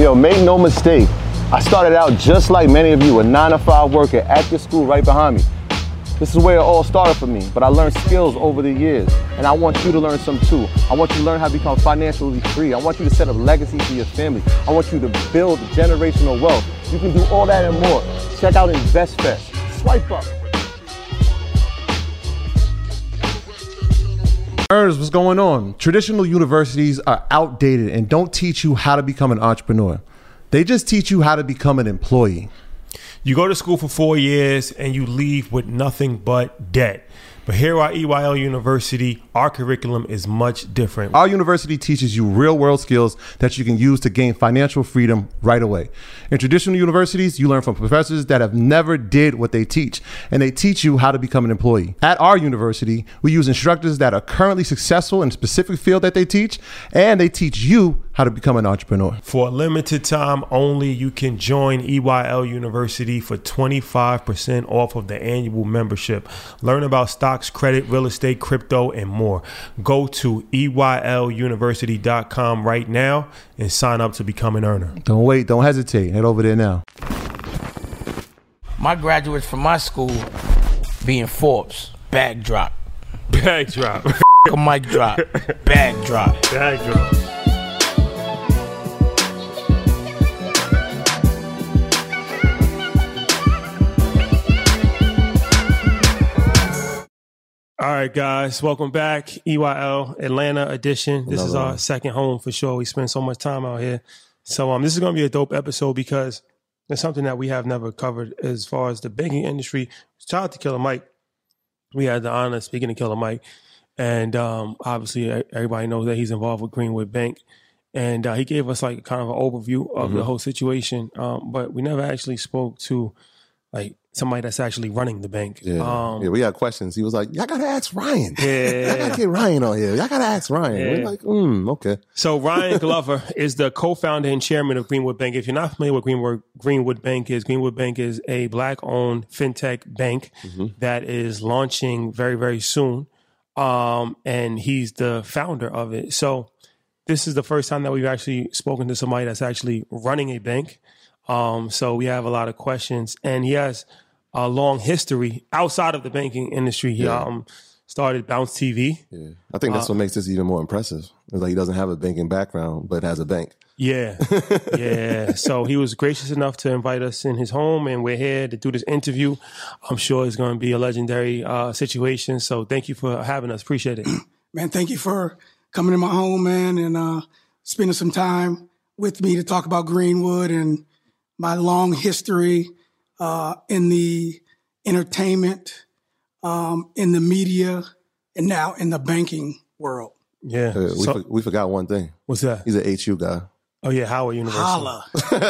Make no mistake, I started out just like many of you, a 9-to-5 worker at this school right behind me. This is where it all started for me, but I learned skills over the years, and I want you to learn some too. I want you to learn how to become financially free. I want you to set up legacy for your family. I want you to build generational wealth. You can do all that and more. Check out InvestFest. Swipe up. Earners, what's going on? Traditional universities are outdated and don't teach you how to become an entrepreneur. They just teach you how to become an employee. You go to school for 4 years and you leave with nothing but debt. But here at EYL University, our curriculum is much different. Our university teaches you real world skills that you can use to gain financial freedom right away. In traditional universities, you learn from professors that have never did what they teach, and they teach you how to become an employee. At our university, we use instructors that are currently successful in a specific field that they teach, and they teach you how to become an entrepreneur. For a limited time only, you can join EYL University for 25% off of the annual membership. Learn about stocks, credit, real estate, crypto, and more. Go to EYLUniversity.com right now and sign up to become an earner. Don't wait, don't hesitate. Head over there now. My graduates from my school being Forbes, bag drop. Bag drop. A mic drop, bag drop. Bag drop. All right, guys, welcome back. EYL Atlanta edition. This is our second home for sure. We spend so much time out here. So this is going to be a dope episode because it's something that we have never covered as far as the banking industry. Shout out to Killer Mike. We had the honor of speaking to Killer Mike. And obviously, everybody knows that he's involved with Greenwood Bank. And he gave us like kind of an overview of the whole situation. But we never actually spoke to like somebody that's actually running the bank. Yeah, we had questions. He was like, y'all gotta ask Ryan. Yeah. Y'all gotta get Ryan on here. Y'all gotta ask Ryan. Yeah. We're like, okay. So Ryan Glover is the co-founder and chairman of Greenwood Bank. If you're not familiar with Greenwood Bank is a black-owned fintech bank that is launching very, very soon. And he's the founder of it. So this is the first time that we've actually spoken to somebody that's actually running a bank. So we have a lot of questions, and he has a long history outside of the banking industry. He started Bounce TV. Yeah, I think that's what makes this even more impressive. It's like he doesn't have a banking background, but has a bank. Yeah, yeah. So he was gracious enough to invite us in his home, and we're here to do this interview. I'm sure it's going to be a legendary situation. So thank you for having us. Appreciate it. Man, thank you for coming to my home, man, and spending some time with me to talk about Greenwood and my long history in the entertainment, in the media, and now in the banking world. Yeah. We forgot one thing. What's that? He's an HU guy. Oh, yeah, Howard University. Holla.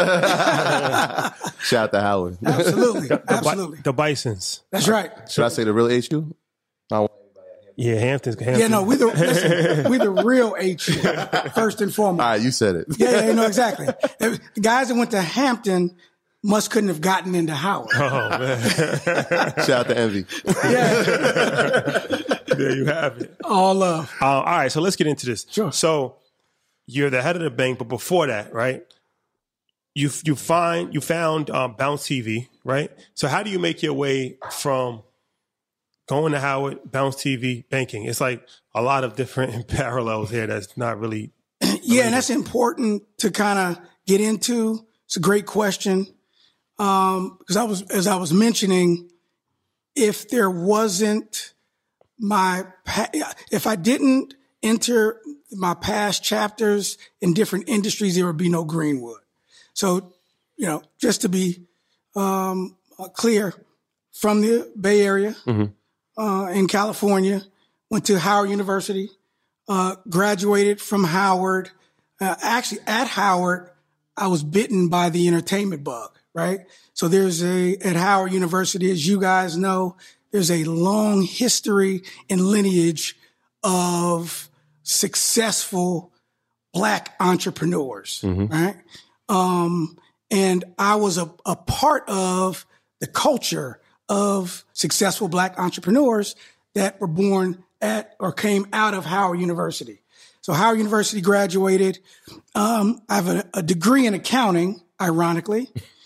Shout out to Howard. Absolutely. Absolutely. The Bisons. That's right. Should I say the real HU? Yeah, Hamptons. Yeah, no, we the real HU, first and foremost. All right, you said it. Yeah, no, exactly. The guys that went to Hampton couldn't have gotten into Howard. Oh, man. Shout out to Envy. Yeah. There you have it. All love. All right, so let's get into this. Sure. So you're the head of the bank, but before that, right, you found Bounce TV, right? So how do you make your way from going to Howard, Bounce TV, banking? It's like a lot of different parallels here that's not really. Yeah, and that's important to kind of get into. It's a great question. Because as I was mentioning, if there wasn't if I didn't enter my past chapters in different industries, there would be no Greenwood. So, just to be clear, from the Bay Area, in California, went to Howard University, graduated from Howard. Actually, at Howard, I was bitten by the entertainment bug, right? So at Howard University, as you guys know, there's a long history and lineage of successful Black entrepreneurs, right? And I was a part of the culture of successful Black entrepreneurs that were born at or came out of Howard University. So Howard University graduated. I have a degree in accounting, ironically,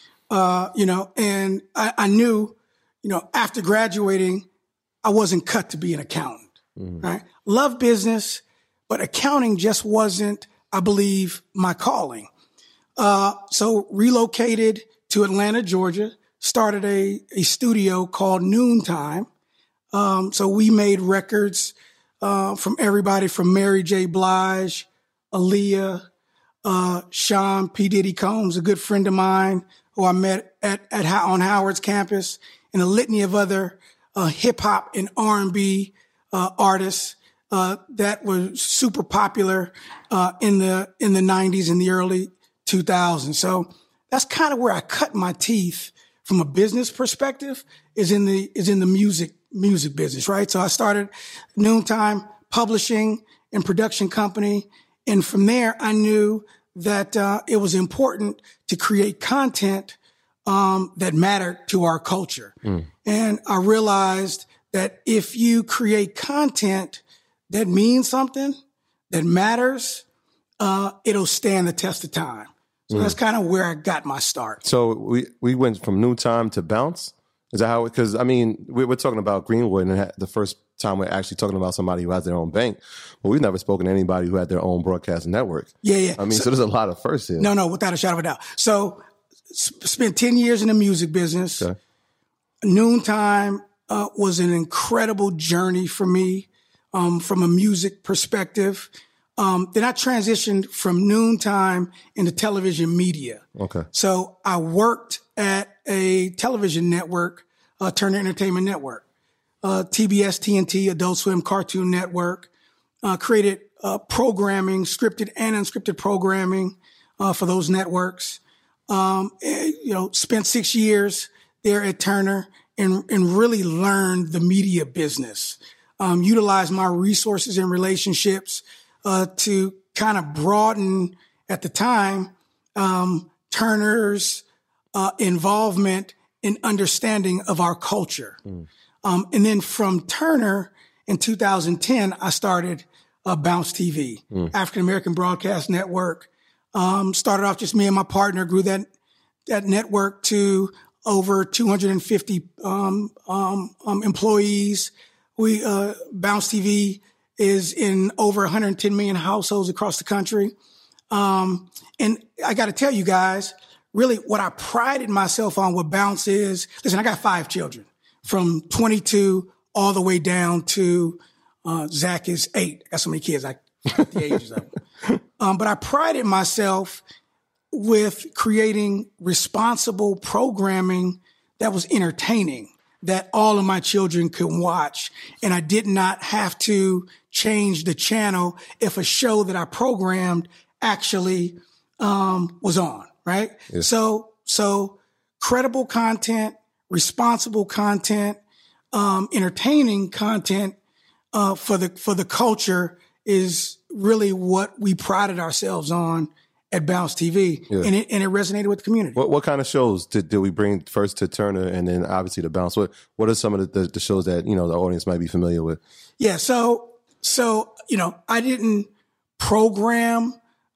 and I knew, after graduating, I wasn't cut to be an accountant, right? Love business, but accounting just wasn't, I believe, my calling. So relocated to Atlanta, Georgia, started a studio called Noontime. So we made records from everybody from Mary J. Blige, Aaliyah, Sean P. Diddy Combs, a good friend of mine who I met on Howard's campus, and a litany of other hip hop and R&B artists that were super popular in the 90s and the early 2000s. So that's kind of where I cut my teeth from a business perspective, is in the music business, right? So I started Noontime Publishing and Production Company. And from there, I knew that it was important to create content that mattered to our culture. And I realized that if you create content that means something, that matters, it'll stand the test of time. So that's kind of where I got my start. So we went from Noontime to Bounce. Is that how? Because I mean, we're talking about Greenwood, and the first time we're actually talking about somebody who has their own bank, but we've never spoken to anybody who had their own broadcast network. Yeah. I mean, so there's a lot of firsts here. No, without a shadow of a doubt. So spent 10 years in the music business. Okay. Noontime was an incredible journey for me from a music perspective. Then I transitioned from Noontime into television media. Okay. So I worked at a television network, Turner Entertainment Network, TBS, TNT, Adult Swim, Cartoon Network, created programming, scripted and unscripted programming for those networks. Spent 6 years there at Turner and really learned the media business, utilized my resources and relationships to kind of broaden, at the time, Turner's involvement in understanding of our culture. And then from Turner in 2010, I started Bounce TV, African American Broadcast Network. Started off just me and my partner, grew that network to over 250 employees. Bounce TV is in over 110 million households across the country. And I got to tell you guys, really what I prided myself on with Bounce is, listen, I got 5 children from 22 all the way down to Zach is 8. I got so many kids, I forget the ages of them. But I prided myself with creating responsible programming that was entertaining, that all of my children could watch. And I did not have to change the channel if a show that I programmed actually was on, right? Yes. So credible content, responsible content, entertaining content for the culture is really what we prided ourselves on at Bounce TV, yeah. and it resonated with the community. What kind of shows did we bring first to Turner and then obviously to Bounce? What are some of the shows that the audience might be familiar with? Yeah, so I didn't program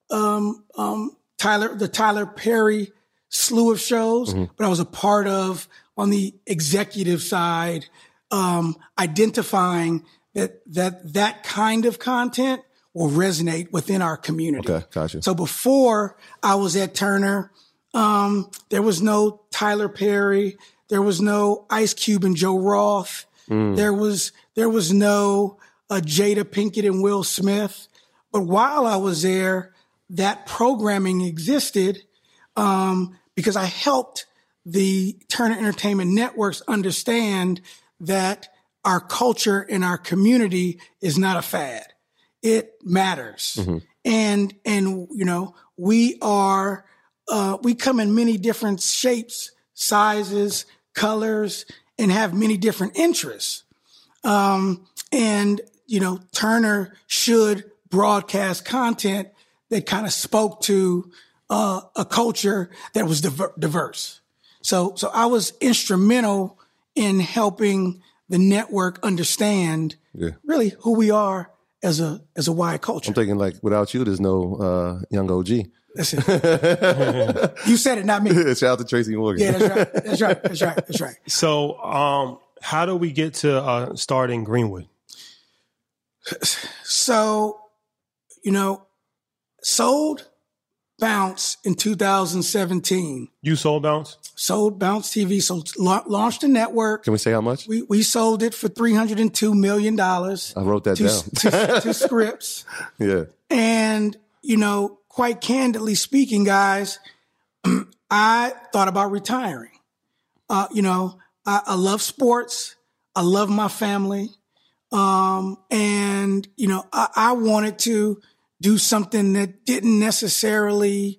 the Tyler Perry slew of shows, but I was a part of, on the executive side, identifying that kind of content will resonate within our community. Okay, gotcha. So before I was at Turner, there was no Tyler Perry, there was no Ice Cube and Joe Roth, there was no Jada Pinkett and Will Smith. But while I was there, that programming existed because I helped the Turner Entertainment Networks understand that our culture and our community is not a fad. It matters. And we come in many different shapes, sizes, colors, and have many different interests. Turner should broadcast content that kind of spoke to a culture that was diverse. So I was instrumental in helping the network understand really who we are as a wide culture. I'm thinking like, without you, there's no young OG. That's it. You said it, not me. Shout out to Tracy Morgan. Yeah, that's right. So, how do we get to starting Greenwood? So, sold Bounce in 2017. You sold Bounce? Sold Bounce TV. So launched a network. Can we say how much? We sold it for $302 million. I wrote that down. to Scripps. Yeah. And, quite candidly speaking, guys, I thought about retiring. I love sports. I love my family. And, I wanted to do something that didn't necessarily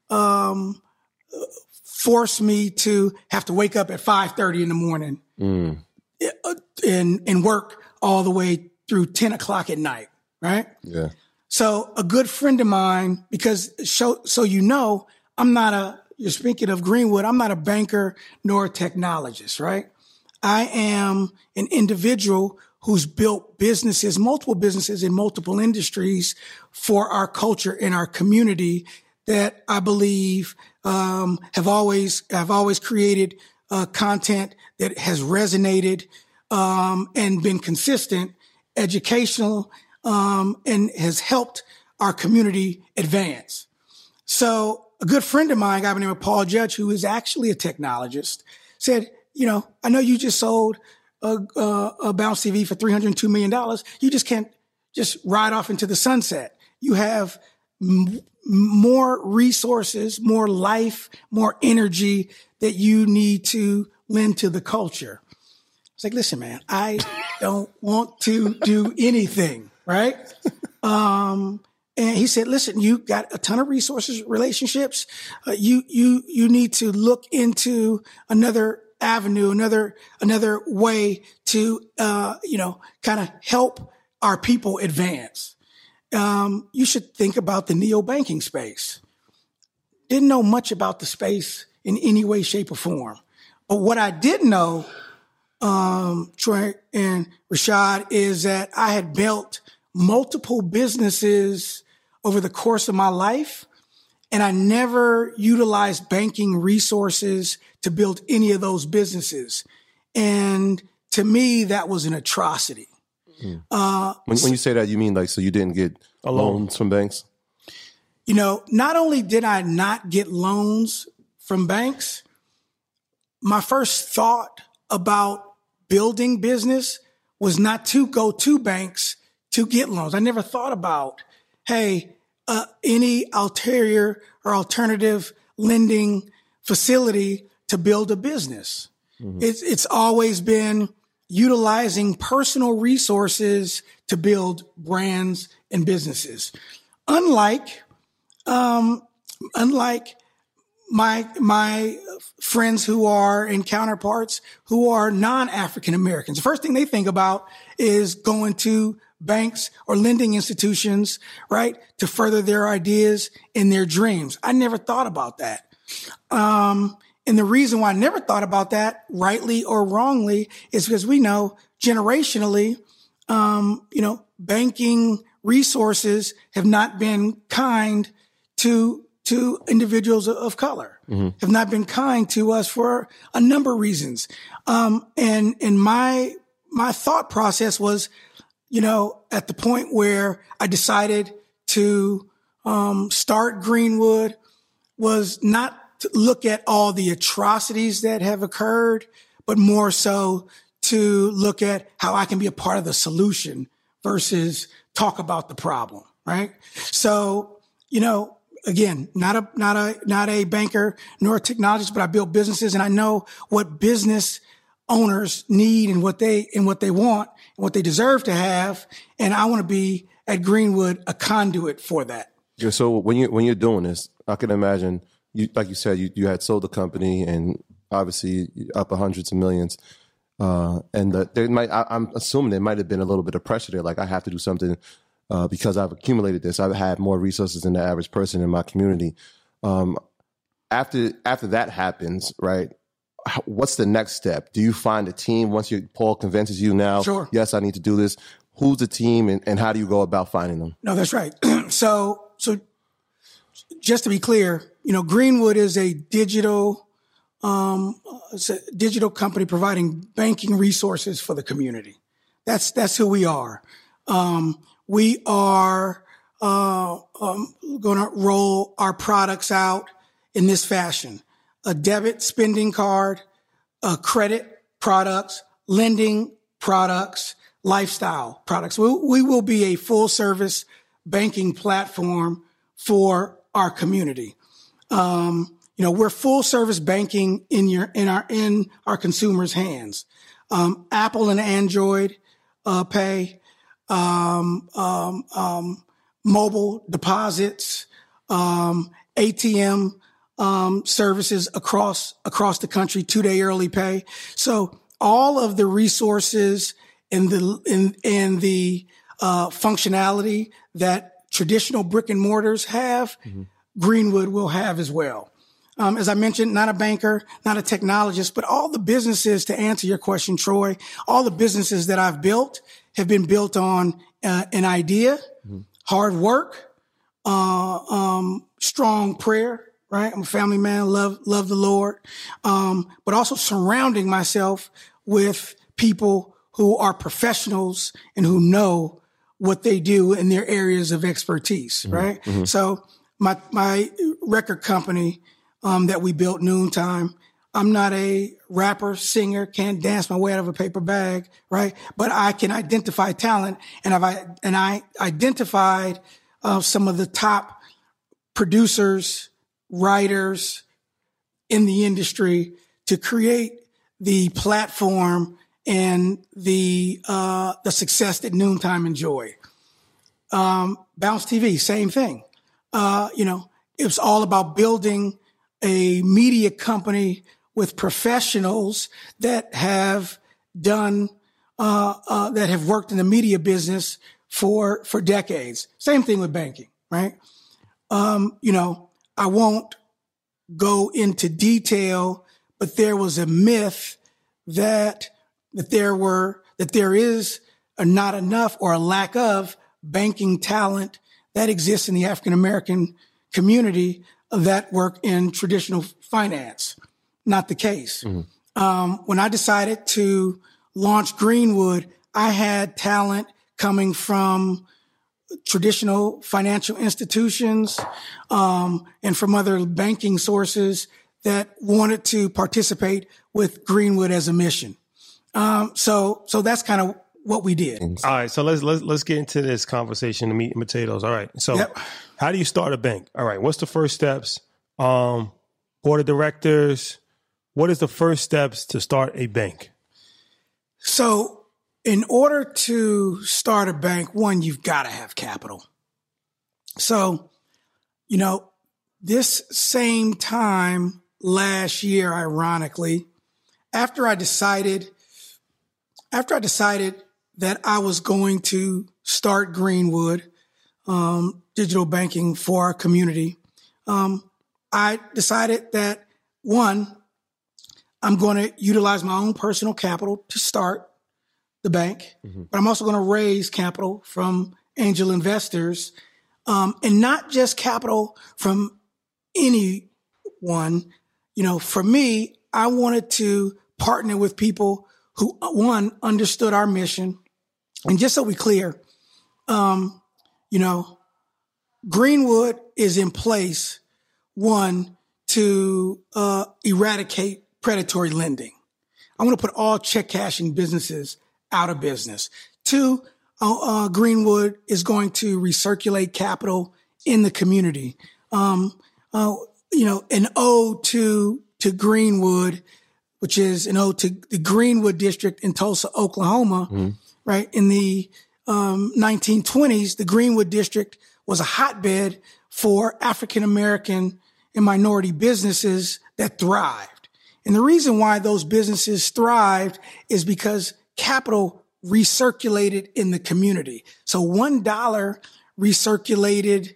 force me to have to wake up at 5:30 in the morning and work all the way through 10 o'clock at night, right? Yeah. So a good friend of mine, because you're speaking of Greenwood, I'm not a banker nor a technologist, right? I am an individual who's built businesses, multiple businesses in multiple industries for our culture and our community that I believe have always created content that has resonated and been consistent, educational, and has helped our community advance. So a good friend of mine, a guy by the name of Paul Judge, who is actually a technologist, said, I know you just sold a Bounce TV for $302 million. You just can't just ride off into the sunset. You have more resources, more life, more energy that you need to lend to the culture. It's like, listen, man, I don't want to do anything, right? And he said, listen, you got a ton of resources, relationships. You need to look into another avenue, another way to, kind of help our people advance. You should think about the neobanking space. Didn't know much about the space in any way, shape, or form. But what I did know, Troy and Rashad, is that I had built multiple businesses over the course of my life, and I never utilized banking resources to build any of those businesses. And to me, that was an atrocity. When you say that, you mean like, so you didn't get loans from banks? Not only did I not get loans from banks, my first thought about building business was not to go to banks to get loans. I never thought about, any ulterior or alternative lending facility to build a business. Mm-hmm. It's always been utilizing personal resources to build brands and businesses. Unlike my friends who are and counterparts who are non-African Americans, the first thing they think about is going to banks or lending institutions, right, to further their ideas and their dreams. I never thought about that. And the reason why I never thought about that, rightly or wrongly, is because we know generationally, banking resources have not been kind to individuals of color, have not been kind to us for a number of reasons. And my thought process was, at the point where I decided to start Greenwood, was not to look at all the atrocities that have occurred, but more so to look at how I can be a part of the solution versus talk about the problem, right? So, again, not a banker nor a technologist, but I build businesses and I know what business owners need and what they want and what they deserve to have. And I want to be at Greenwood a conduit for that. Yeah. So when you're doing this, I can imagine you, like you said, you had sold the company and obviously up hundreds of millions. And I'm assuming there might have been a little bit of pressure there. Like I have to do something because I've accumulated this. I've had more resources than the average person in my community. After that happens, right? What's the next step? Do you find a team once Paul convinces you now? Sure. Yes, I need to do this. who's the team and how do you go about finding them? No, that's right. So just to be clear, Greenwood is a digital company providing banking resources for the community. That's who we are. We are going to roll our products out in this fashion: a debit spending card, credit products, lending products, lifestyle products. We will be a full service banking platform for our community. We're full service banking in our consumers' hands. Apple and Android Pay, mobile deposits, ATM services across the country, 2-day early pay. So all of the resources and the functionality that traditional brick and mortars have, Greenwood will have as well. As I mentioned, not a banker, not a technologist, but all the businesses, to answer your question, Troy, all the businesses that I've built have been built on an idea, hard work, strong prayer, right? I'm a family man, love the Lord, but also surrounding myself with people who are professionals and who know what they do in their areas of expertise, right? So my record company that we built, Noontime, I'm not a rapper, singer, can't dance my way out of a paper bag, right? But I can identify talent, and I identified some of the top producers, writers in the industry to create the platform and the success that Noontime enjoy. Bounce TV, same thing. It was all about building a media company with professionals that have done, that have worked in the media business for decades. Same thing with banking, right? I won't go into detail, but there was a myth that there is not enough or a lack of banking talent that exists in the African American community that work in traditional finance. Not the case. When I decided to launch Greenwood, I had talent coming from traditional financial institutions and from other banking sources that wanted to participate with Greenwood as a mission. So that's kind of what we did. All right, so let's get into this conversation, the meat and potatoes. All right, so How do you start a bank? All right, what's the first steps? Board of directors. What is the first steps to start a bank? So in order to start a bank, one, you've got to have capital. So, this same time last year, ironically, after I decided that I was going to start Greenwood, digital banking for our community, I decided that, one, I'm going to utilize my own personal capital to start the bank, but I'm also going to raise capital from angel investors, and not just capital from anyone. For me, I wanted to partner with people who, one, understood our mission. And just so we're clear, Greenwood is in place, one, to eradicate predatory lending. I want to put all check cashing businesses out of business. Two, Greenwood is going to recirculate capital in the community. An ode to Greenwood, which is an ode to the Greenwood district in Tulsa, Oklahoma, right? In the 1920s, the Greenwood district was a hotbed for African American and minority businesses that thrived. And the reason why those businesses thrived is because capital recirculated in the community. So $1 recirculated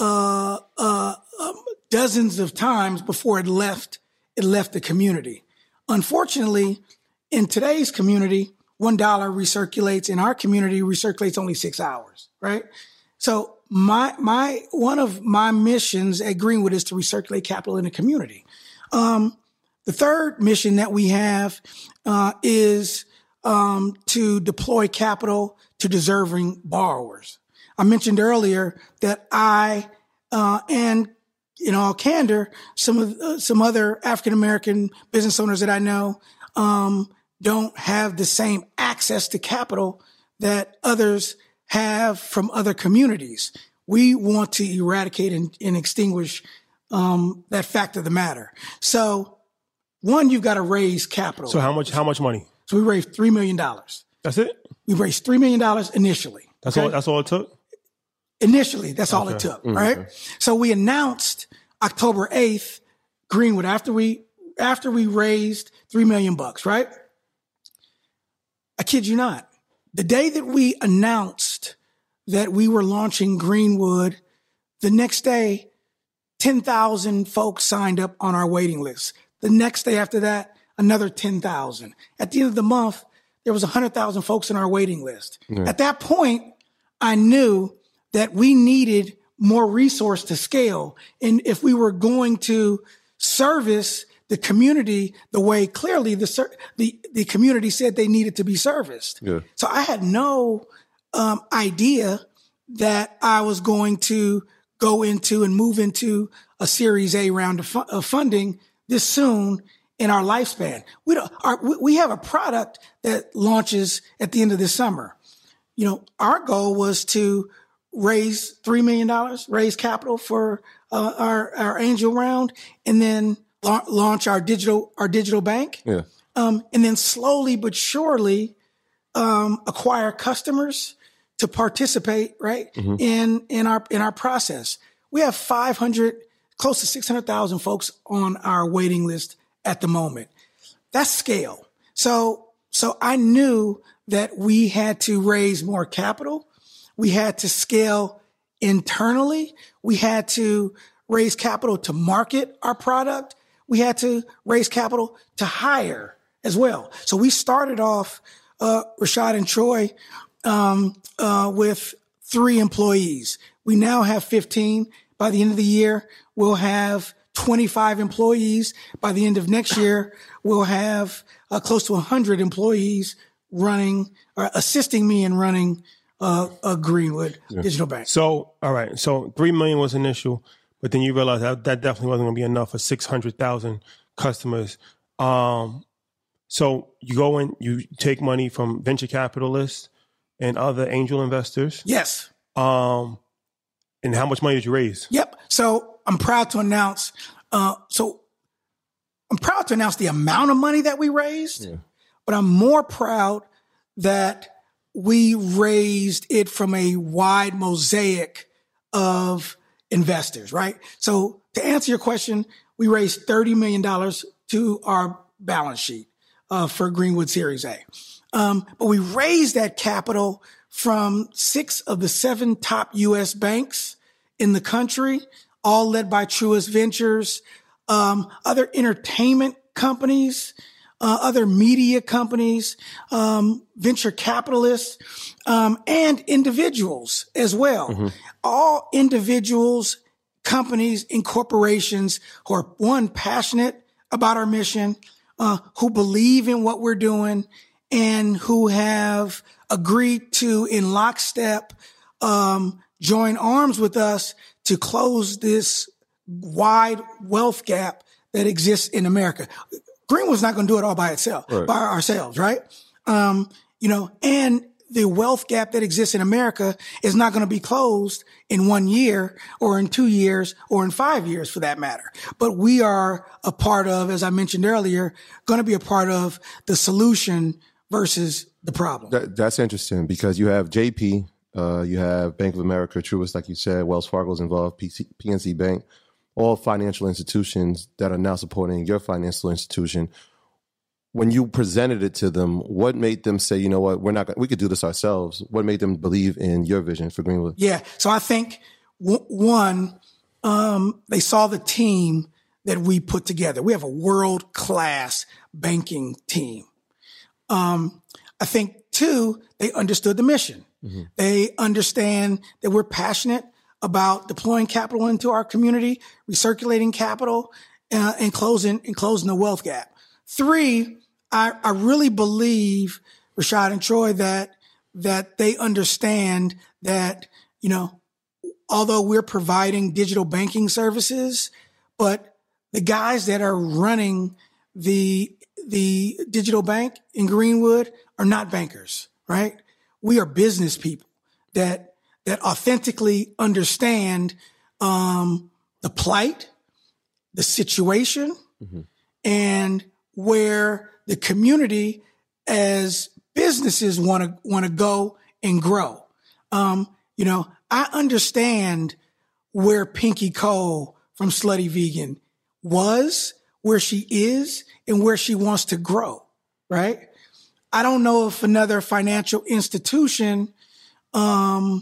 dozens of times before it left the community. Unfortunately, in today's community, $1 recirculates in our community, recirculates only 6 hours, right? So one of my missions at Greenwood is to recirculate capital in the community. The third mission that we have is to deploy capital to deserving borrowers. I mentioned earlier that I and in all candor, some other African American business owners that I know don't have the same access to capital that others have from other communities. We want to eradicate and extinguish that fact of the matter. So, one, you've got to raise capital. So how much money? So we raised $3 million. That's it? We raised $3 million initially. That's all it took? Initially, that's all it took, right? Okay. So we announced October 8th, Greenwood, after we raised $3 million, right? I kid you not. The day that we announced that we were launching Greenwood, the next day, 10,000 folks signed up on our waiting list. The next day after that, another 10,000. At the end of the month, there was 100,000 folks on our waiting list. Yeah. At that point, I knew that we needed more resource to scale. And if we were going to service the community the way clearly the community said they needed to be serviced. Yeah. So I had no idea that I was going to go into and move into a Series A round of funding this soon in our lifespan. We have a product that launches at the end of this summer. You know, our goal was to raise $3 million, raise capital for our angel round, and then launch our digital bank. Yeah. And then slowly but surely acquire customers to participate, right, in our process. We have 500, close to 600,000 folks on our waiting list at the moment. That's scale. So I knew that we had to raise more capital. We had to scale internally. We had to raise capital to market our product. We had to raise capital to hire as well. So we started off, Rashad and Troy, with 3 employees. We now have 15. By the end of the year, we'll have 25 employees. By the end of next year, we'll have close to 100 employees running or assisting me in running a Greenwood digital bank. So, all right. So $3 million was initial, but then you realized that definitely wasn't going to be enough for 600,000 customers. So you go in, you take money from venture capitalists and other angel investors. Yes. And how much money did you raise? Yep. So I'm proud to announce. The amount of money that we raised, but I'm more proud that we raised it from a wide mosaic of investors, right? So to answer your question, we raised $30 million to our balance sheet for Greenwood Series A. But we raised that capital from 6 of the 7 top U.S. banks in the country, all led by Truist Ventures, other entertainment companies, other media companies, venture capitalists, and individuals as well. Mm-hmm. All individuals, companies, and corporations who are, one, passionate about our mission, who believe in what we're doing, and who have agreed to, in lockstep, join arms with us to close this wide wealth gap that exists in America. Greenwood's not going to do it all by itself, by ourselves, right? And the wealth gap that exists in America is not going to be closed in 1 year or in 2 years or in 5 years for that matter. But we are a part of, as I mentioned earlier, going to be a part of the solution versus the problem. That's interesting because you have JP, you have Bank of America, Truist, like you said, Wells Fargo's involved, PNC Bank, all financial institutions that are now supporting your financial institution. When you presented it to them, what made them say, you know what, we could do this ourselves? What made them believe in your vision for Greenwood? Yeah. So I think one, they saw the team that we put together. We have a world-class banking team. I I think two, they understood the mission. They understand that we're passionate about deploying capital into our community, recirculating capital, and closing the wealth gap. Three, I really believe, Rashad and Troy, that they understand that, although we're providing digital banking services, but the guys that are running the digital bank in Greenwood are not bankers, right? We are business people that authentically understand the plight, the situation, and where the community as businesses want to go and grow. I understand where Pinky Cole from Slutty Vegan was, where she is, and where she wants to grow, right? I don't know if another financial institution, or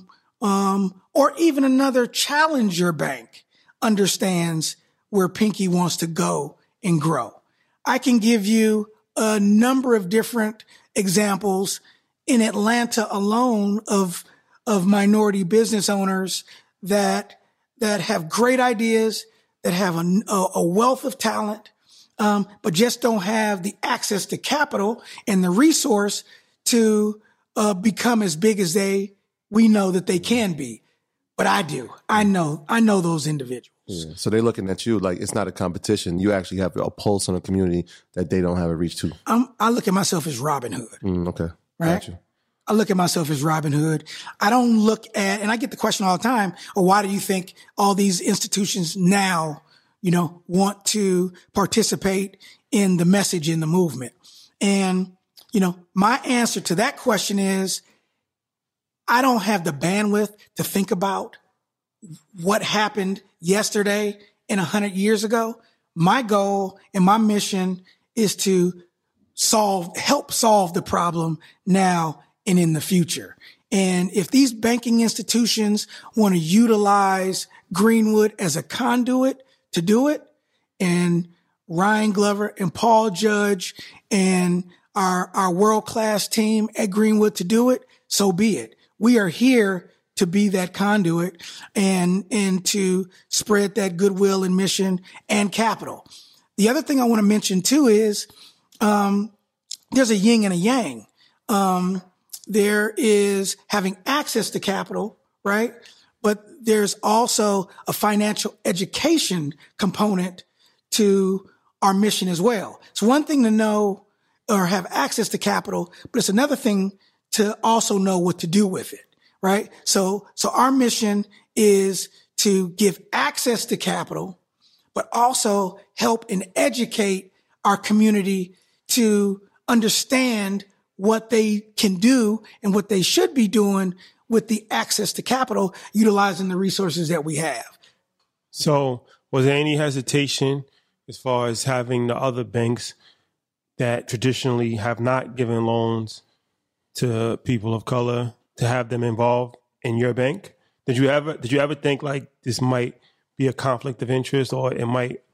even another challenger bank understands where Pinky wants to go and grow. I can give you a number of different examples in Atlanta alone of minority business owners that have great ideas, that have a wealth of talent, but just don't have the access to capital and the resource to become as big as we know that they can be. But I do. I know those individuals. Yeah. So they're looking at you like it's not a competition. You actually have a pulse on a community that they don't have a reach to. I look at myself as Robin Hood. Okay. Right? Gotcha. I look at myself as Robin Hood. I don't look at, and I get the question all the time, why do you think all these institutions now, want to participate in the message in the movement? And, my answer to that question is, I don't have the bandwidth to think about what happened yesterday and 100 years ago. My goal and my mission is to help solve the problem now and in the future. And if these banking institutions want to utilize Greenwood as a conduit to do it, and Ryan Glover and Paul Judge and our world-class team at Greenwood to do it, so be it. We are here to be that conduit and to spread that goodwill and mission and capital. The other thing I want to mention too is there's a yin and a yang. There is having access to capital, right? But there's also a financial education component to our mission as well. It's one thing to know or have access to capital, but it's another thing to also know what to do with it, right? So our mission is to give access to capital, but also help and educate our community to understand what they can do and what they should be doing with the access to capital, utilizing the resources that we have. So was there any hesitation as far as having the other banks that traditionally have not given loans to people of color to have them involved in your bank? Did you ever think like this might be a conflict of interest, or it might,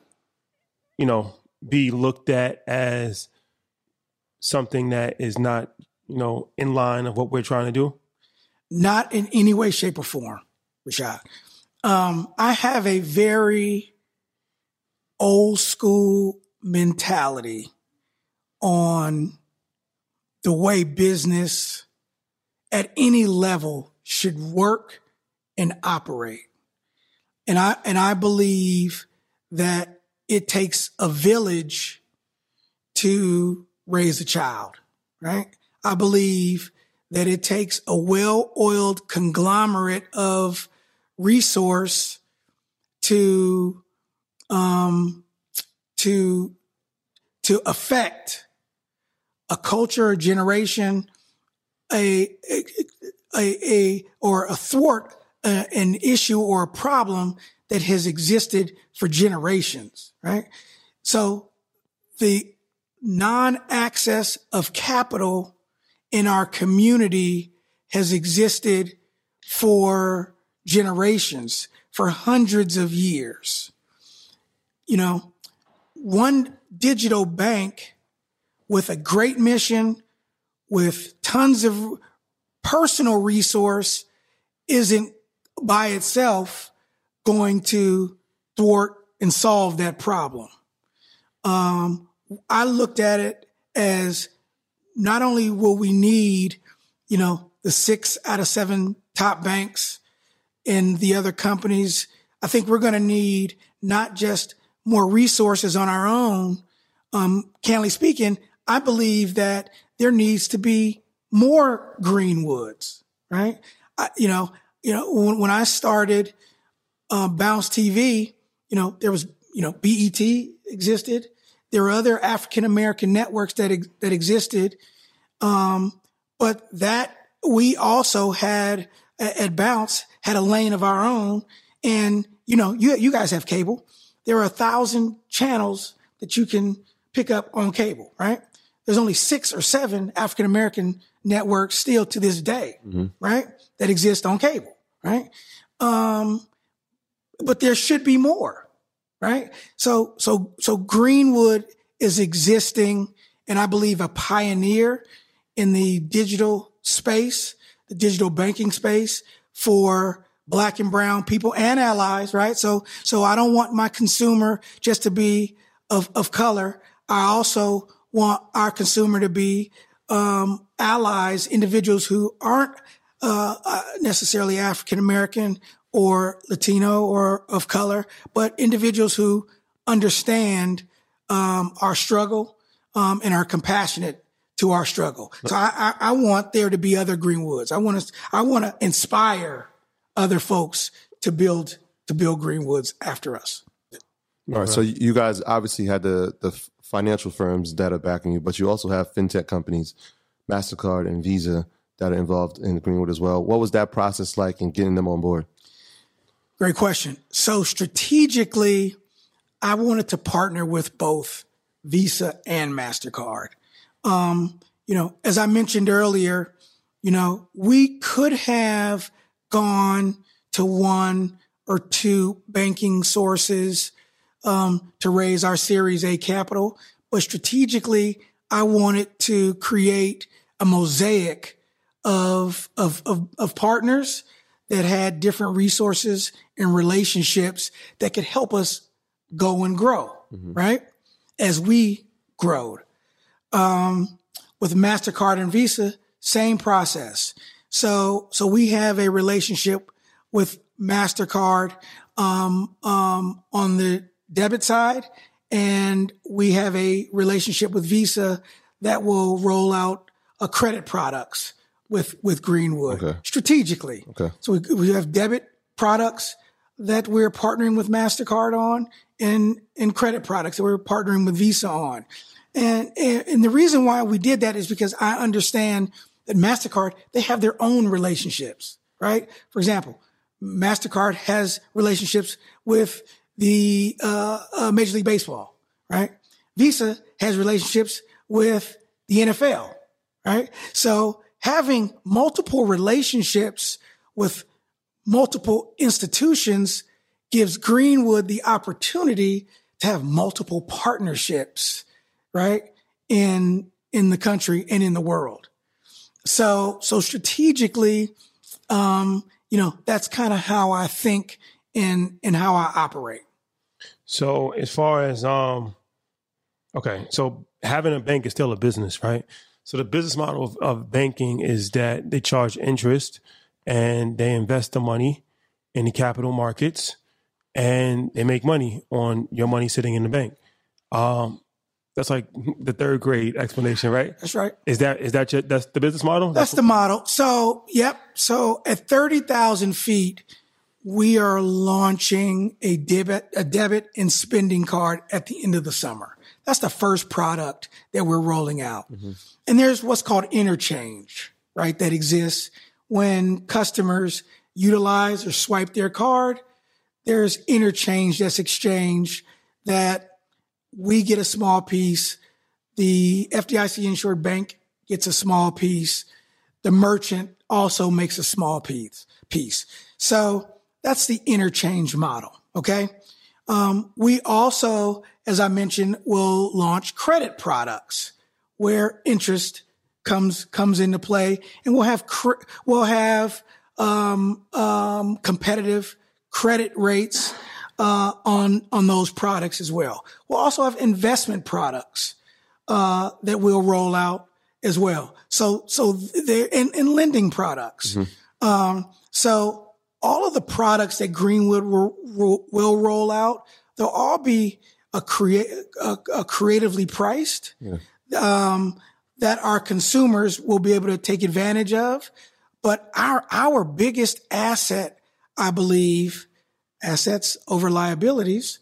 be looked at as something that is not, in line of what we're trying to do? Not in any way, shape, or form, Rashad. I have a very old school mentality on the way business at any level should work and operate. And I believe that it takes a village to raise a child, right? I believe that it takes a well-oiled conglomerate of resource to affect a culture, a generation, or thwart an issue or a problem that has existed for generations, right? So the non-access of capital in our community has existed for generations, for hundreds of years. One digital bank with a great mission, with tons of personal resource isn't by itself going to thwart and solve that problem. I looked at it as not only will we need, the 6 out of 7 top banks and the other companies, I think we're going to need not just more resources on our own. Candidly speaking, I believe that there needs to be more Greenwoods, right? When I started Bounce TV, there was, BET existed. There were other African-American networks that existed. But that we also had at Bounce had a lane of our own. And, you guys have cable. There are 1,000 channels that you can pick up on cable, right? There's only 6 or 7 African-American networks still to this day, right? That exist on cable, right? But there should be more, right? So Greenwood is existing, and I believe a pioneer in the digital space, the digital banking space for Black and brown people and allies, right? So I don't want my consumer just to be of color. I also want our consumer to be allies, individuals who aren't necessarily African American or Latino or of color, but individuals who understand our struggle and are compassionate to our struggle. So I want there to be other Greenwoods. I want to inspire other folks to build Greenwoods after us. All right. So you guys obviously had the financial firms that are backing you, but you also have fintech companies, MasterCard and Visa, that are involved in Greenwood as well. What was that process like in getting them on board? Great question. So strategically, I wanted to partner with both Visa and MasterCard. As I mentioned earlier, we could have gone to 1 or 2 banking sources to raise our Series A capital, but strategically, I wanted to create a mosaic of partners that had different resources and relationships that could help us go and grow, right? As we growed. With MasterCard and Visa, same process. So we have a relationship with MasterCard on the debit side, and we have a relationship with Visa that will roll out credit products with Greenwood strategically. Okay. So we have debit products that we're partnering with MasterCard on and credit products that we're partnering with Visa on. And the reason why we did that is because I understand that MasterCard, they have their own relationships, right? For example, MasterCard has relationships with the Major League Baseball, right? Visa has relationships with the NFL, right? So having multiple relationships with multiple institutions gives Greenwood the opportunity to have multiple partnerships, right? In the country and in the world. So strategically, that's kind of how I think and how I operate. So as far as, so having a bank is still a business, right? So the business model of banking is that they charge interest and they invest the money in the capital markets and they make money on your money sitting in the bank. That's like the 3rd grade explanation, right? That's right. That's the business model? That's the model. So, yep. So at 30,000 feet, we are launching a debit and spending card at the end of the summer. That's the first product that we're rolling out. Mm-hmm. And there's what's called interchange, right? That exists when customers utilize or swipe their card. There's interchange that's exchanged that we get a small piece. The FDIC insured bank gets a small piece. The merchant also makes a small piece. So that's the interchange model. Okay. We also, as I mentioned, will launch credit products where interest comes into play, and we'll have competitive credit rates on those products as well. We'll also have investment products that we'll roll out as well. So they're in lending products. So all of the products that Greenwood will roll out, they'll all be creatively priced. That our consumers will be able to take advantage of. But our biggest asset, I believe, assets over liabilities,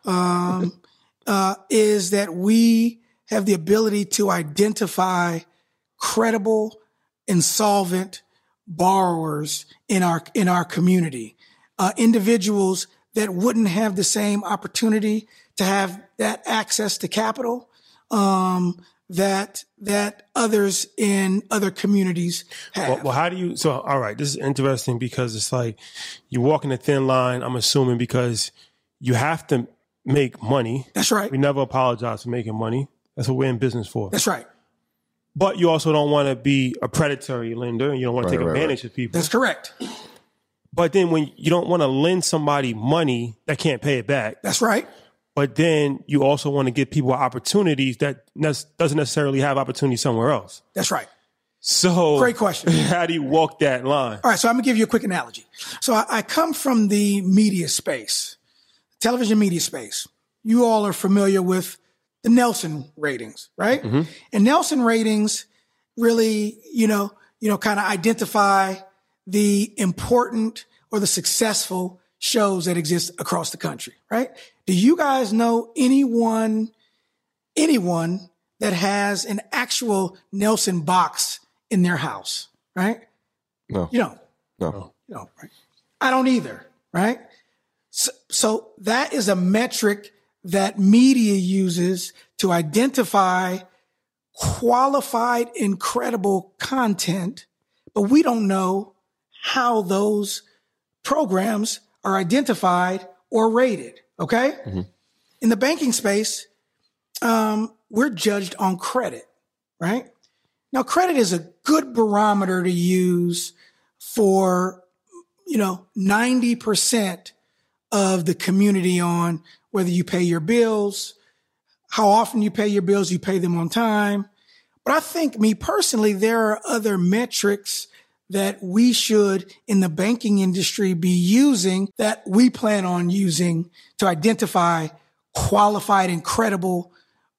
is that we have the ability to identify credible, insolvent borrowers in our community, individuals that wouldn't have the same opportunity to have that access to capital, that others in other communities have. Well, how do you, so, all right, this is interesting because it's like you're walking a thin line, I'm assuming, because you have to make money. That's right. We never apologize for making money. That's what we're in business for. That's right. But you also don't want to be a predatory lender, and you don't want to take advantage of people. That's correct. But then when you don't want to lend somebody money that can't pay it back. That's right. But then you also want to give people opportunities that doesn't necessarily have opportunities somewhere else. That's right. So great question. How do you walk that line? All right. So I'm going to give you a quick analogy. So I come from the media space, television media space. You all are familiar with the Nielsen ratings, right? And Nielsen ratings really, kind of identify the important or the successful shows that exist across the country, right? Do you guys know anyone that has an actual Nielsen box in their house, right? No. You don't. No. You don't, right? I don't either, right? So that is a metric that media uses to identify qualified, incredible content, but we don't know how those programs are identified or rated, okay? In the banking space, we're judged on credit, right? Now, credit is a good barometer to use for, 90% of the community on whether you pay your bills, how often you pay your bills, you pay them on time. But I think, me personally, there are other metrics that we should, in the banking industry, be using, that we plan on using to identify qualified and credible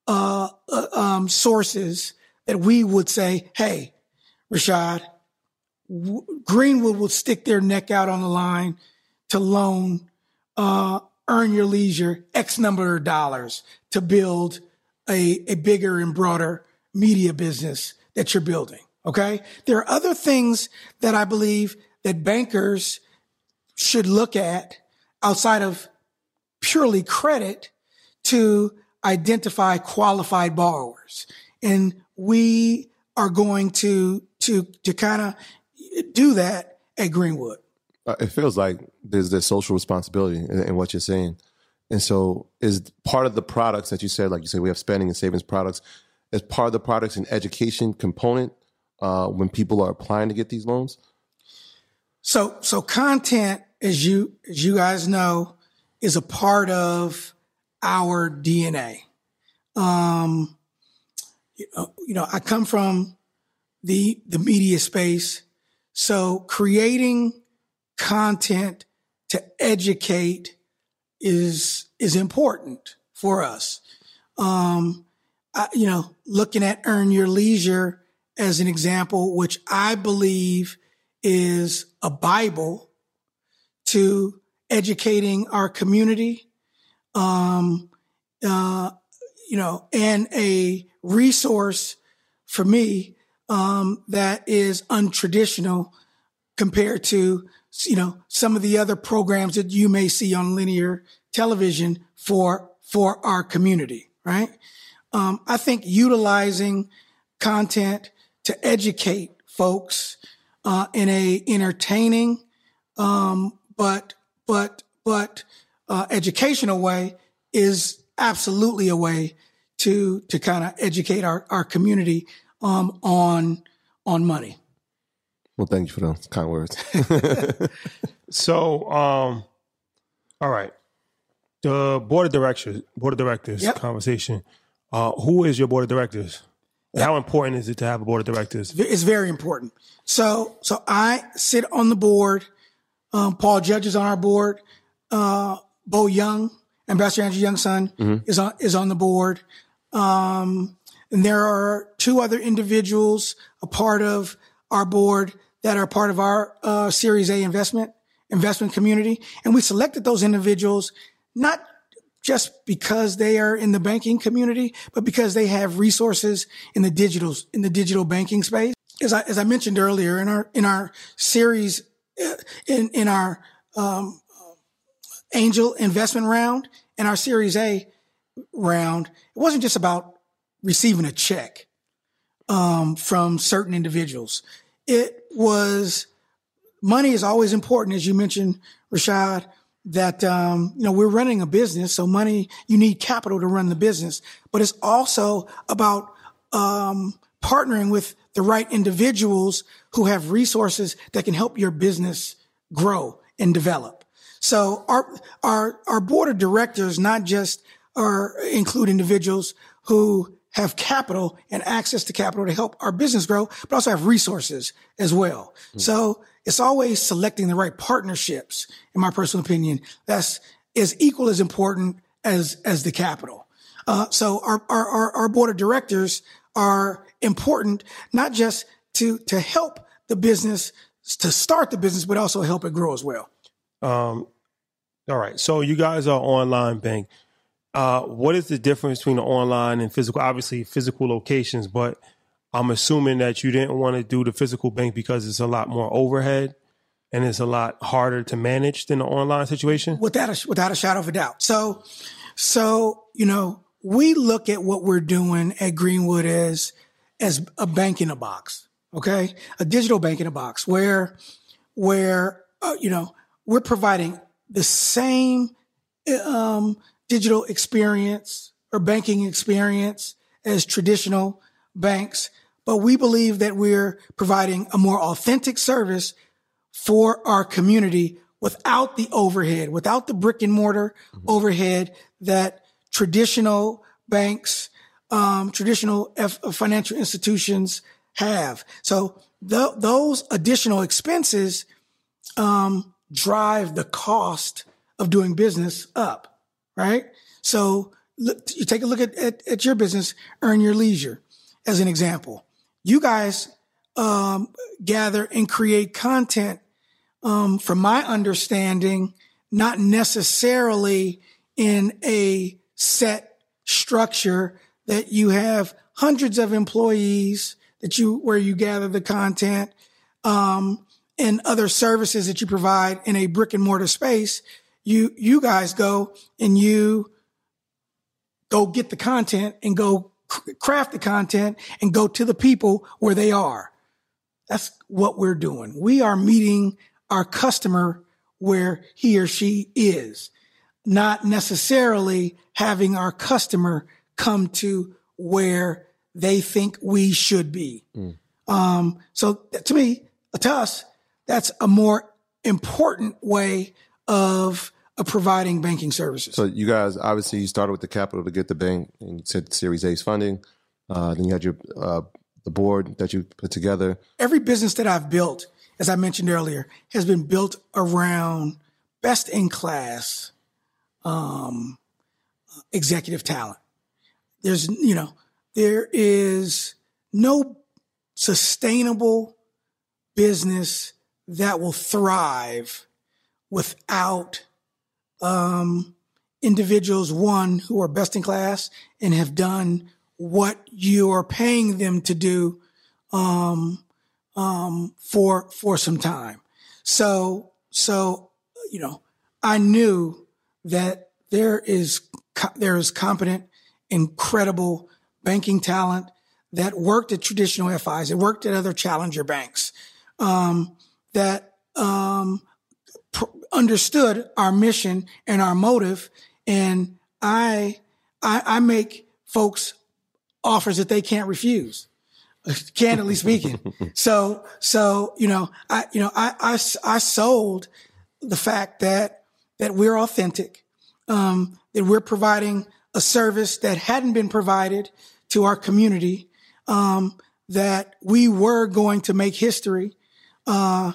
sources that we would say, hey, Rashad, Greenwood will stick their neck out on the line to loan Earn Your Leisure X number of dollars to build a bigger and broader media business that you're building. Okay. There are other things that I believe that bankers should look at outside of purely credit to identify qualified borrowers. And we are going to kind of do that at Greenwood. It feels like there's this social responsibility in what you're saying. And so is part of the products that you said, like you said, we have spending and savings products, is part of the products an education component when people are applying to get these loans? So content, as you guys know, is a part of our DNA. I come from the media space, so creating content to educate is important for us. Looking at Earn Your Leisure as an example, which I believe is a Bible to educating our community, and a resource for me that is untraditional compared to, some of the other programs that you may see on linear television for our community, right? I think utilizing content to educate folks in a entertaining but educational way is absolutely a way to kind of educate our community on money. Well, thank you for those kind words. So, all right. The board of directors Yep. conversation. Who is your board of directors? And how important is it to have a board of directors? It's very important. So I sit on the board. Paul Judge is on our board. Bo Young, Ambassador Andrew Young's son, is on the board. And there are two other individuals a part of our board that are part of our Series A investment community. And we selected those individuals not just because they are in the banking community, but because they have resources in the digital banking space. As I mentioned earlier, in our series, in our angel investment round and our Series A round, it wasn't just about receiving a check from certain individuals. It was, money is always important, as you mentioned, Rashad, that, we're running a business. So money, you need capital to run the business, but it's also about, partnering with the right individuals who have resources that can help your business grow and develop. So our board of directors not just include individuals who have capital and access to capital to help our business grow, but also have resources as well. So it's always selecting the right partnerships, in my personal opinion, that's as equal as important as the capital. So our board of directors are important, not just to help the business, to start the business, but also help it grow as well. All right. So you guys are online bank. What is the difference between the online and physical? Obviously physical locations, but I'm assuming that you didn't want to do the physical bank because it's a lot more overhead and it's a lot harder to manage than the online situation. Without a shadow of a doubt. So, we look at what we're doing at Greenwood as a bank in a box. Okay. A digital bank in a box where we're providing the same, digital experience or banking experience as traditional banks, but we believe that we're providing a more authentic service for our community without the overhead, without the brick and mortar overhead that traditional banks, traditional financial institutions have. So those additional expenses drive the cost of doing business up, right? So you take a look at your business, Earn Your Leisure, as an example. You guys gather and create content, from my understanding, not necessarily in a set structure, that you have hundreds of employees where you gather the content, and other services that you provide in a brick and mortar space. You guys go and you go get the content and go craft the content and go to the people where they are. That's what we're doing. We are meeting our customer where he or she is, not necessarily having our customer come to where they think we should be. So to us, that's a more important way of providing banking services. So you guys, obviously you started with the capital to get the bank, and you said Series A's funding. Then you had your the board that you put together. Every business that I've built, as I mentioned earlier, has been built around best in class executive talent. There is no sustainable business that will thrive without individuals, one, who are best in class and have done what you are paying them to do for some time. So I knew that there is competent, incredible banking talent that worked at traditional FIs, that worked at other challenger banks, that understood our mission and our motive. And I make folks offers that they can't refuse. candidly speaking. So, I sold the fact that we're authentic, that we're providing a service that hadn't been provided to our community, that we were going to make history. I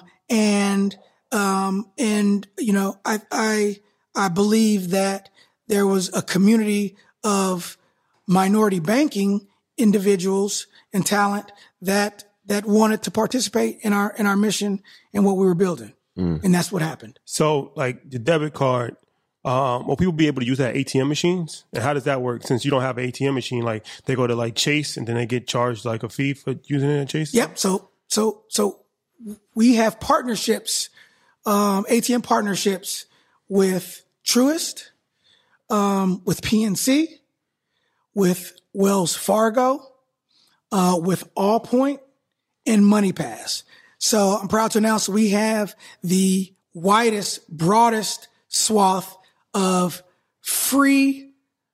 believe that there was a community of minority banking individuals and talent that wanted to participate in our mission and what we were building. And that's what happened. So like the debit card, will people be able to use that ATM machines? And how does that work? Since you don't have an ATM machine, like they go to like Chase and then they get charged like a fee for using it at Chase? Yep. So we have partnerships, ATM partnerships with Truist, with PNC, with Wells Fargo, with Allpoint, and MoneyPass. So I'm proud to announce we have the widest, broadest swath of free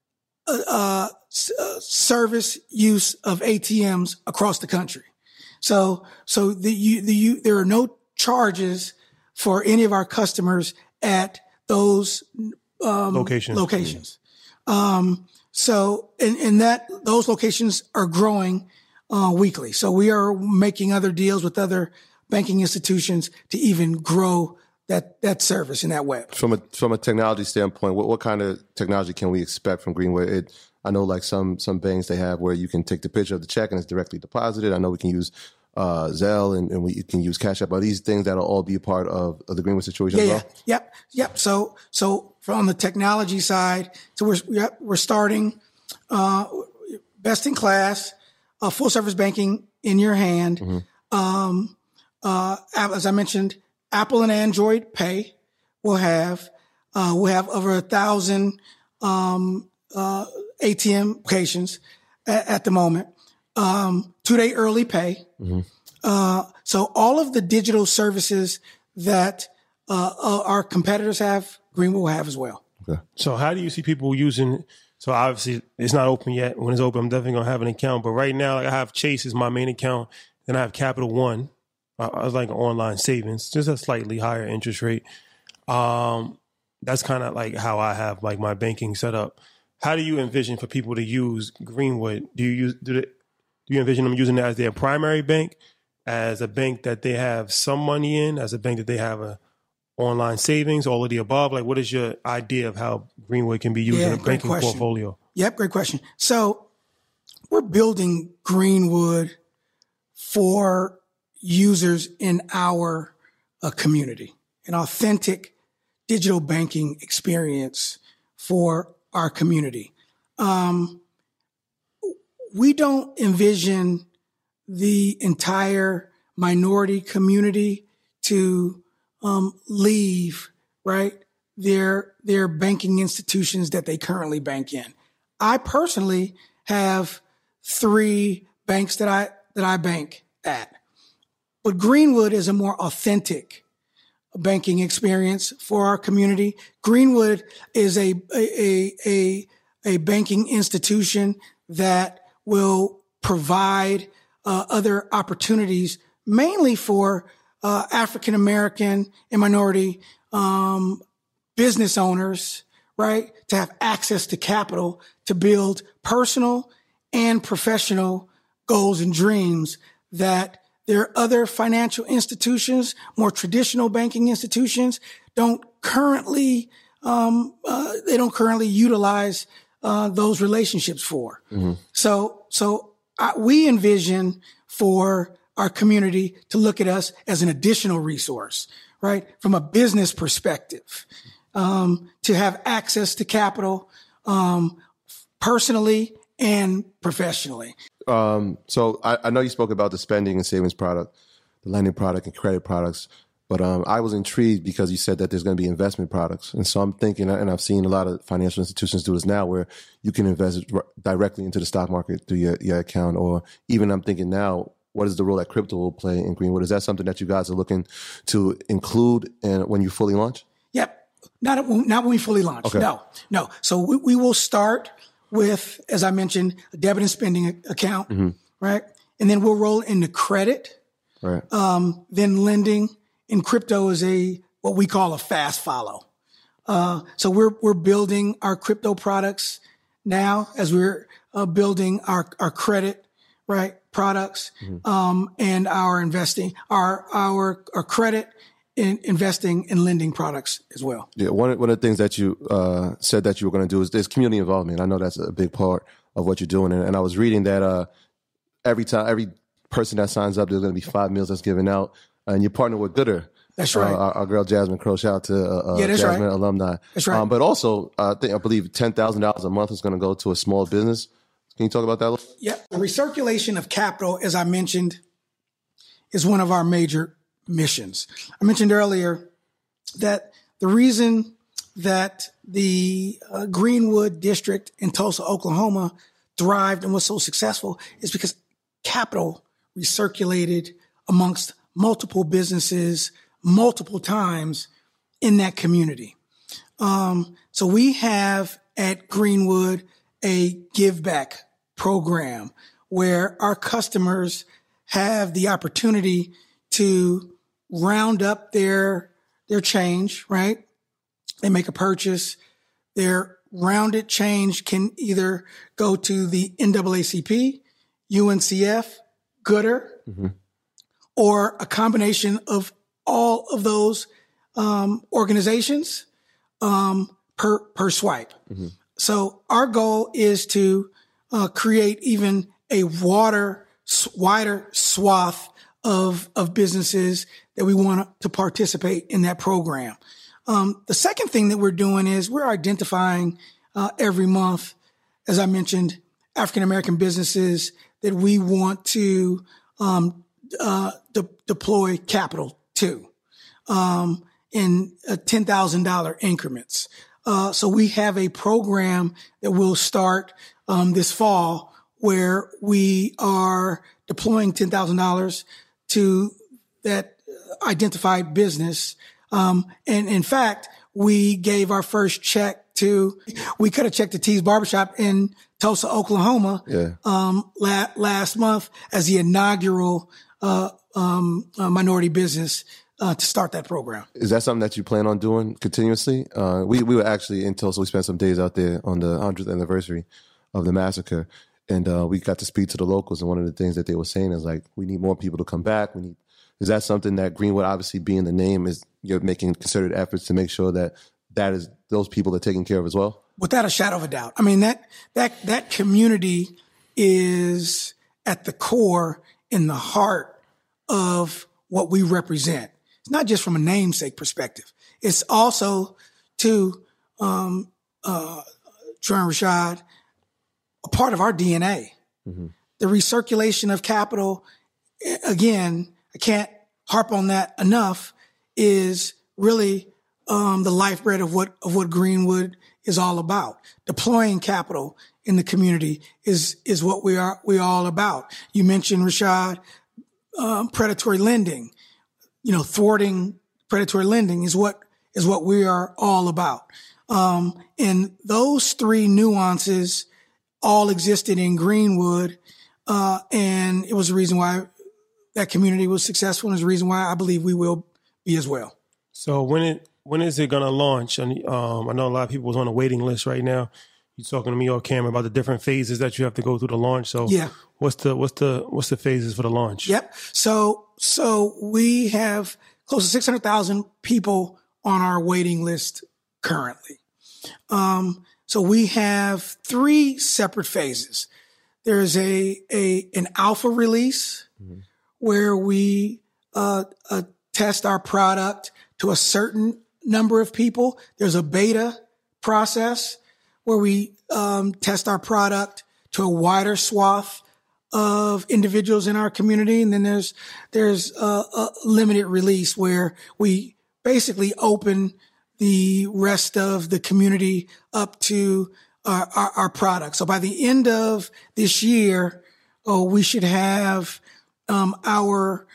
service use of ATMs across the country. So there are no charges for any of our customers at those locations. So those locations are growing weekly. So we are making other deals with other banking institutions to even grow that service in that web. From a technology standpoint, what kind of technology can we expect from Greenwood? I know like some banks they have where you can take the picture of the check and it's directly deposited. I know we can use Zelle and we can use Cash App. Are these things that'll all be a part of the Greenwood situation as well? Yep. So from the technology side, so we're starting best in class, full service banking in your hand. Mm-hmm. As I mentioned, Apple and Android Pay will have over 1,000 ATM locations at the moment. 2-day early pay. Mm-hmm. So all of the digital services that our competitors have, Greenwood will have as well. Okay. So how do you see people using? So obviously it's not open yet. When it's open, I'm definitely gonna have an account. But right now, like I have Chase as my main account, then I have Capital One. I was like an online savings, just a slightly higher interest rate. That's kind of like how I have like my banking set up. How do you envision for people to use Greenwood? Do you envision them using it as their primary bank, as a bank that they have some money in, as a bank that they have a online savings, all of the above? Like, what is your idea of how Greenwood can be used in a banking portfolio? Yep, great question. So we're building Greenwood for users in our community, an authentic digital banking experience for our community. We don't envision the entire minority community to leave, right, their banking institutions that they currently bank in. I personally have 3 banks that I bank at. But Greenwood is a more authentic banking experience for our community. Greenwood is a banking institution that will provide other opportunities, mainly for African American and minority business owners, right, to have access to capital to build personal and professional goals and dreams that there are other financial institutions, more traditional banking institutions, don't currently utilize those relationships for. Mm-hmm. So we envision for our community to look at us as an additional resource, right, from a business perspective, to have access to capital personally and professionally. So I know you spoke about the spending and savings product, the lending product and credit products, but I was intrigued because you said that there's going to be investment products. And so I'm thinking, and I've seen a lot of financial institutions do this now, where you can invest directly into the stock market through your account. Or even I'm thinking now, what is the role that crypto will play in Greenwood? Is that something that you guys are looking to include when you fully launch? Yep. Not when we fully launch. Okay. No. So we will start with, as I mentioned, a debit and spending account, mm-hmm. right? and then we'll roll into credit, Right. then lending, and crypto is what we call a fast follow. So we're building our crypto products now as we're building our credit, right, products, and our investing, our credit, investing and lending products as well. Yeah, one of the things that you said that you were going to do is community involvement. I know that's a big part of what you're doing, and I was reading that every person that signs up, there's going to be 5 meals that's given out, and you partner with Gooder. That's right. Our girl Jasmine Crow, shout out to Jasmine right. alumni. That's right. But also, I believe $10,000 a month is going to go to a small business. Can you talk about that a little? Yeah, the recirculation of capital, as I mentioned, is one of our major missions. I mentioned earlier that the reason that the Greenwood district in Tulsa, Oklahoma thrived and was so successful is because capital recirculated amongst multiple businesses multiple times in that community. So we have at Greenwood a give back program where our customers have the opportunity to round up their change, right? They make a purchase. Their rounded change can either go to the NAACP, UNCF, Gooder, or a combination of all of those organizations per swipe. So our goal is to create even a wider swath of businesses that we want to participate in that program. The second thing that we're doing is we're identifying every month, as I mentioned, African-American businesses that we want to deploy capital to in $10,000 increments. So we have a program that will start this fall where we are deploying $10,000 to that identified business. And in fact, we gave our first check we cut a check to T's Barbershop in Tulsa, Oklahoma, last month as the inaugural minority business to start that program. Is that something that you plan on doing continuously? We were actually in Tulsa. We spent some days out there on the 100th anniversary of the massacre, and we got to speak to the locals. And one of the things that they were saying is like, we need more people to come back. Is that something that Greenwood, obviously being the name, is you're making concerted efforts to make sure that is those people are taken care of as well? Without a shadow of a doubt. I mean, that community is at the core, in the heart of what we represent. It's not just from a namesake perspective. It's also to Troy and Rashad, a part of our DNA. The recirculation of capital, again, I can't harp on that enough, is really the lifeblood of what Greenwood is all about. Deploying capital in the community is what we all about. You mentioned, Rashad, predatory lending. Thwarting predatory lending is what we are all about. And those three nuances all existed in Greenwood, and it was the reason why that community was successful, and is the reason why I believe we will be as well. So when is it going to launch? And I know a lot of people was on a waiting list right now. You're talking to me or Cameron about the different phases that you have to go through to launch. So yeah, what's the phases for the launch? Yep. So we have close to 600,000 people on our waiting list currently. So we have 3 separate phases. There's an alpha release where we test our product to a certain number of people. There's a beta process where we test our product to a wider swath of individuals in our community. And then there's a limited release where we basically open the rest of the community up to our product. So by the end of this year, we should have our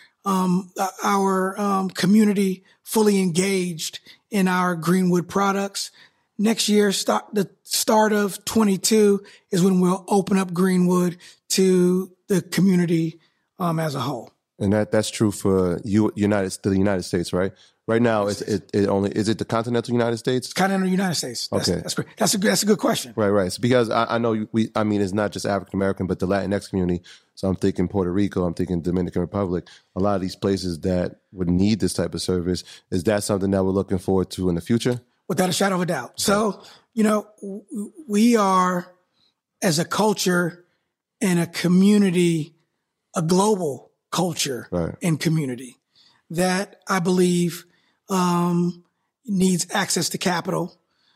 community fully engaged in our Greenwood products. Next year, the start of 22 is when we'll open up Greenwood to the community as a whole. And that's true for the United States, right? Right now, is it the continental United States? Continental United States. That's great. That's a good question. Right. It's because I know it's not just African American, but the Latinx community. So I'm thinking Puerto Rico, I'm thinking Dominican Republic. A lot of these places that would need this type of service. Is that something that we're looking forward to in the future? Without a shadow of a doubt. So, we are, as a culture and a community, a global culture and community that I believe needs access to capital,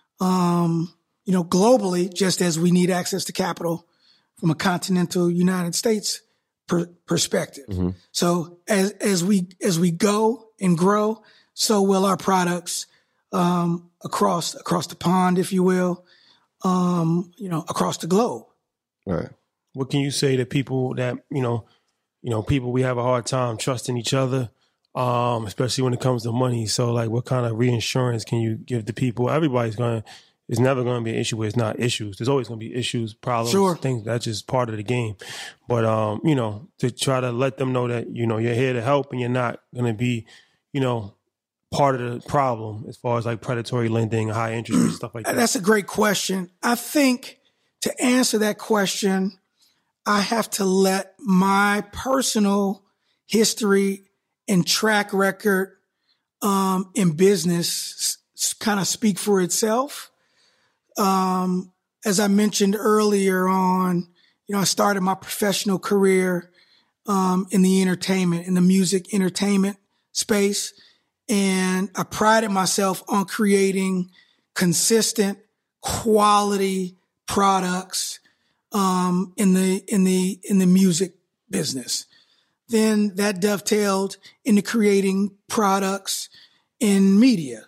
globally, just as we need access to capital from a continental United States perspective. Mm-hmm. So as we go and grow, so will our products across the pond, if you will, across the globe. Right. What can you say to people that, people, we have a hard time trusting each other, especially when it comes to money. So like, what kind of reinsurance can you give to people? It's never going to be an issue where it's not issues. There's always going to be issues, problems, things that's just part of the game. But, to try to let them know that, you're here to help and you're not going to be, part of the problem as far as like predatory lending, high interest rates, stuff like that. That's a great question. I think to answer that question, I have to let my personal history and track record in business kind of speak for itself. As I mentioned earlier on, I started my professional career in the music entertainment space, and I prided myself on creating consistent quality products in the music business. Then that dovetailed into creating products in media.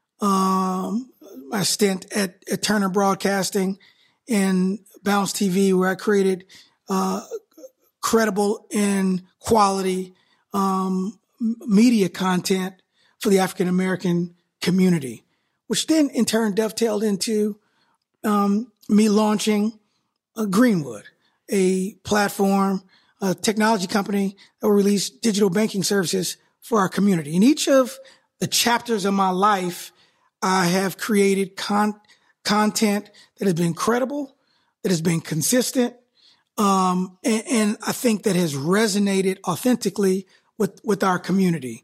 My stint at Turner Broadcasting and Bounce TV, where I created credible and quality media content for the African American community, which then in turn dovetailed into me launching Greenwood, a platform, a technology company that will release digital banking services for our community. In each of the chapters of my life, I have created content that has been credible, that has been consistent, and I think that has resonated authentically with our community.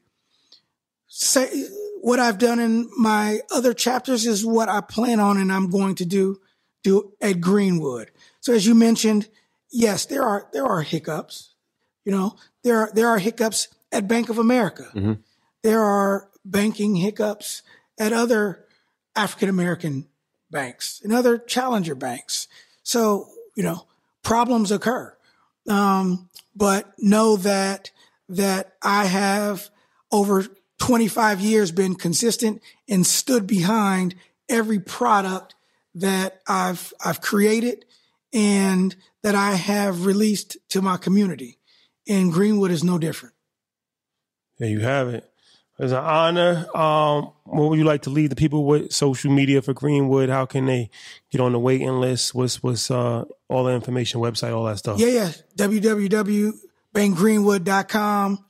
What I've done in my other chapters is what I plan on and I'm going to do at Greenwood. So as you mentioned, yes, there are hiccups. There are hiccups at Bank of America. Mm-hmm. There are banking hiccups at other African American banks and other challenger banks. So, problems occur. But know that I have over 25 years been consistent and stood behind every product that I've created and that I have released to my community. And Greenwood is no different. There you have it. It's an honor. What would you like to leave the people with? Social media for Greenwood? How can they get on the waiting list? What's all the information, website, all that stuff? Yeah. www.bankgreenwood.com.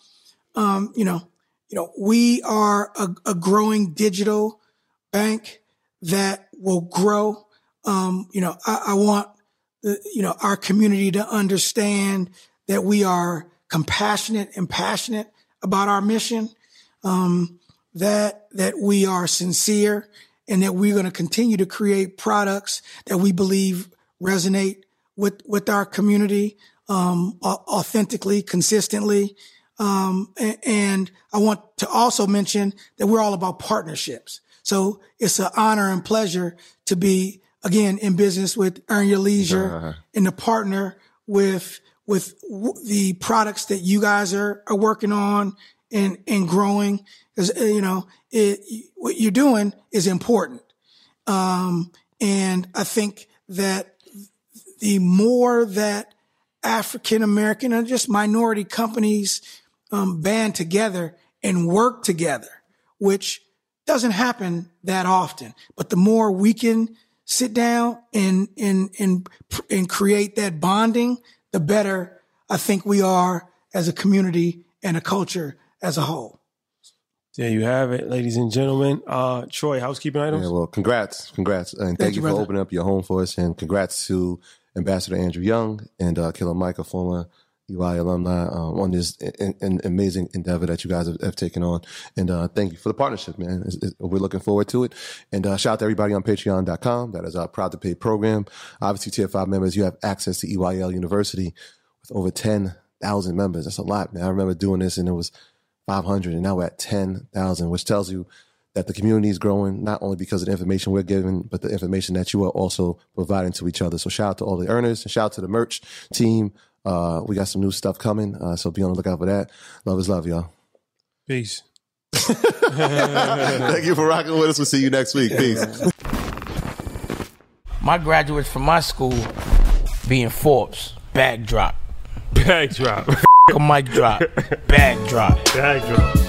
We are a growing digital bank that will grow. I want our community to understand that we are compassionate and passionate about our mission. That we are sincere and that we're going to continue to create products that we believe resonate with our community, authentically, consistently. And I want to also mention that we're all about partnerships. So it's an honor and pleasure to be, again, in business with Earn Your Leisure and to partner with the products that you guys are working on and growing, because what you're doing is important, and I think that the more that African American and just minority companies band together and work together, which doesn't happen that often, but the more we can sit down and create that bonding, the better I think we are as a community and a culture as a whole. There you have it, ladies and gentlemen. Troy, housekeeping items? Yeah, well, congrats. And thank you for opening up your home for us. And congrats to Ambassador Andrew Young and Killer Mike, a former EY alumni, on this amazing endeavor that you guys have taken on. And thank you for the partnership, man. We're looking forward to it. And shout out to everybody on patreon.com. That is our Proud to Pay program. Obviously, Tier 5 members, you have access to EYL University with over 10,000 members. That's a lot, man. I remember doing this and it was 500 and now we're at 10,000, which tells you that the community is growing, not only because of the information we're giving, but the information that you are also providing to each other. So shout out to all the earners and shout out to the merch team. We got some new stuff coming, so be on the lookout for that. Love is love, y'all. Peace. Thank you for rocking with us. We'll see you next week. Peace. My graduates from my school being Forbes, bag drop. Bag drop. A mic drop, bag drop. Bag drop.